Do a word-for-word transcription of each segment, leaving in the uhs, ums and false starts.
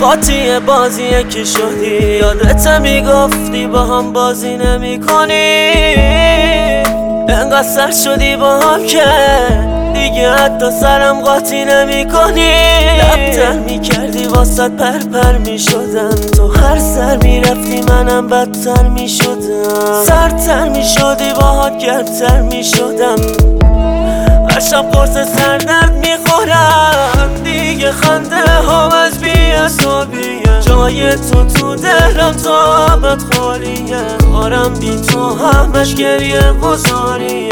قاطی بازیه که شدی، یادت میگفتی با هم بازی نمی کنی. انقدر سر شدی با هم که دیگه حتی سرم قاطی نمی کنی. لبتر میکردی واسط پر پر میشدم، تو هر سر میرفتی منم بدتر میشدم. سرتر میشدی باهات گرمتر میشدم، هر شب قرص سردرد میخورم. دیگه خنده هم از بی‌حسابیه، جای تو تو دلم تا ابد خالیه. آرم بی تو همش گریه گذاریه.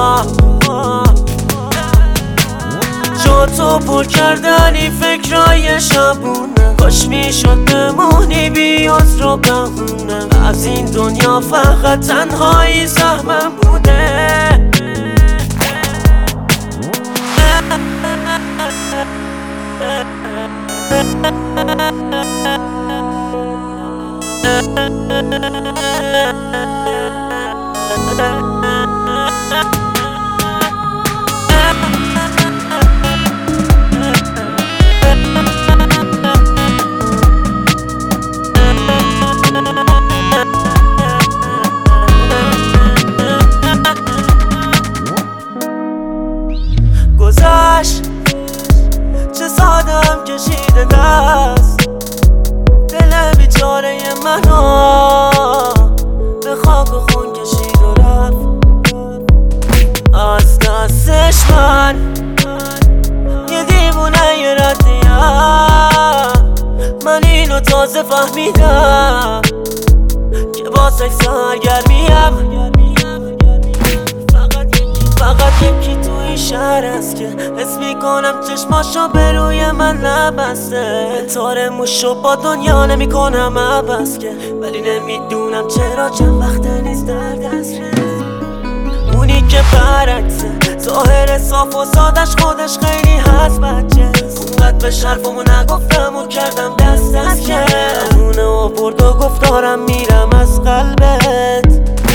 جا تو پر کردنی فکرای شبونه، کاش میشد بمونی بی عذر و بهونه. از این دنیا فقط تنهایی سهمم بوده. گذشت چه سادم کشیده دست، دل بیچاره منو به خاک و خون کشید و رفت از دستش. من یه دیوونه یه ردیم، من اینو تازه فهمیدم که با سکس سرگرمیم. فقط یکی تو این شهر است که حس میکنم چشماشو به روی من نبسته. تار موشو با دنیا نمیکنم عبس که، ولی نمیدونم چرا چند وقته نیست در دسترس. اونی که برعکسه ظاهر صاف و سادش، خودش خیلی هست بچه. اونقدر به شرفمو نگفتم و کردم دست دست که اونه و برد و گفتارم میرم از قلبت.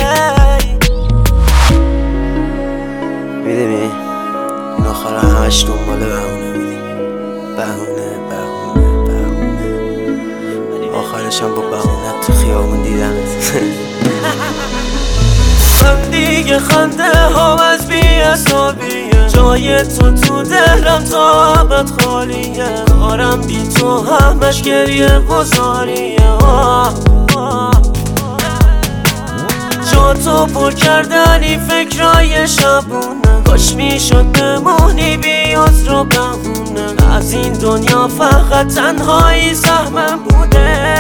میدونی این آخر همش دنبال بهونه بودیم، بهونه بهونه بهونه، ولی آخرشم با بهونه تو خیابون دیدمت. من دیگه خنده هم از بی‌حسابیه، جای تو تو دلم تا ابد خالیه. کارم بی تو همش گریه گذاریه. جا تو پر کردنی فکرای شبونه، کاش میشد بمونی بی عذر و بهونه. از این دنیا فقط تنهایی سهمم بوده.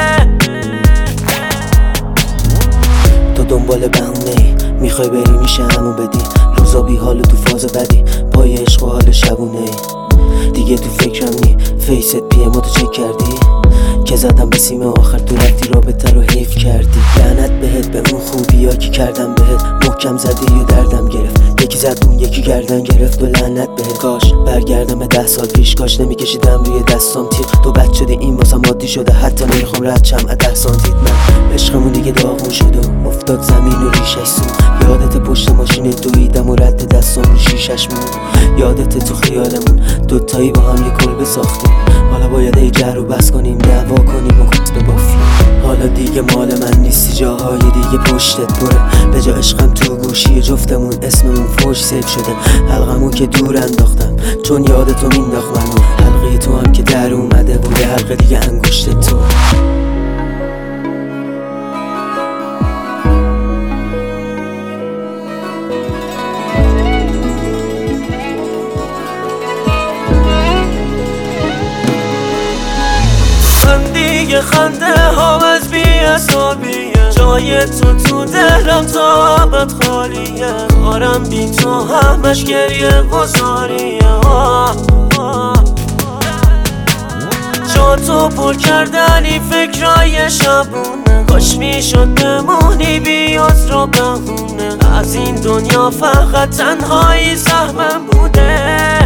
تو دنبال بهونه ای، میخوای بری میشه همو بدی. روزا بی حال تو فاز بدی، پای عشق و حال شبونه ای. دیگه تو فکرم نی، فیست پی ما تو چک کردی که زدم به سیم آخر، تو رفتی رابطه رو حیف کردی. لعنت بهت به اون خوبی ها که کردم بهت، محکم زدی و دردم گرفت. یکی زد اون یکی گردن گرفت و لعنت بهت. کاش برگردم به ده سال پیش، کاش نمیکشیدم روی دستام تیر. تو بد شده این واسم عادی شده، حتی نمیخوام رد شم از ده سانتیت. من عشقمون دیگه داغون شد و افتاد زمین و ریشش سو. یادت پشت ماشین دویدم و رد دستام رو شیشش مون. یادت تو خیالمون دوتایی با هم یه کلبه ساختیم. حالا باید ای جر و بس کنیم، دعوا کنیم و کت ببافیم. حالا دیگه مال من نیستی، جاهای دیگه پشتت بره. به جا عشقم تو گوشی جفتمون اسممون فوش سیف شده. حلقمو که دور انداختم چون یادتو مینداخت منو. حلقه تو هم که در اومده بوده، حلقه دیگه انگشت تو. دیگه خنده هم از بی‌حسابیه، جای تو تو دلم تا ابد خالیه. کارم بی تو همش گریه گذاریه. جا تو پر کردنی فکرای شبونه، کاش میشد بمونی بی عذر و بهونه. از این دنیا فقط تنهایی سهمم بوده.